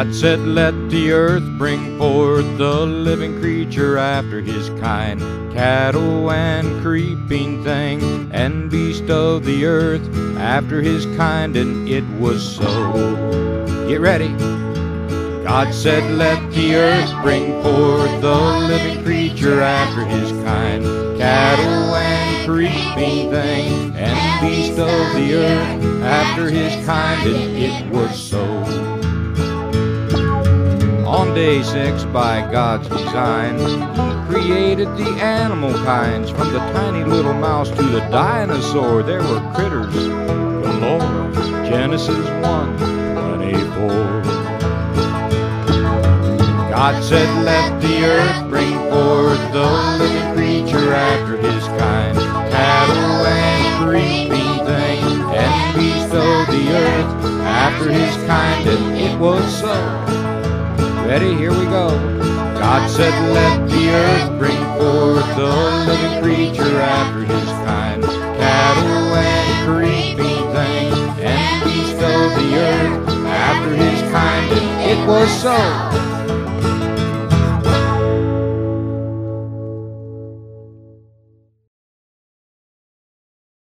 God said, let the earth bring forth the living creature after his kind, cattle and creeping thing, and beast of the earth after his kind, and it was so. Get ready. God said, let the earth bring forth the living creature after his kind, cattle and creeping thing, and beast of the earth after his kind, and it was so. On day 6, by God's design, he created the animal kinds, from the tiny little mouse to the dinosaur. There were critters galore. Genesis 1:24. God said, let the earth bring forth the living creature after his kind, cattle and creeping thing, and beast of the earth after his kind, and it was so. Ready? Here we go. God said, let the earth bring forth the living creature after his kind, cattle and creeping thing, and beast of the earth after his kind, and it was so.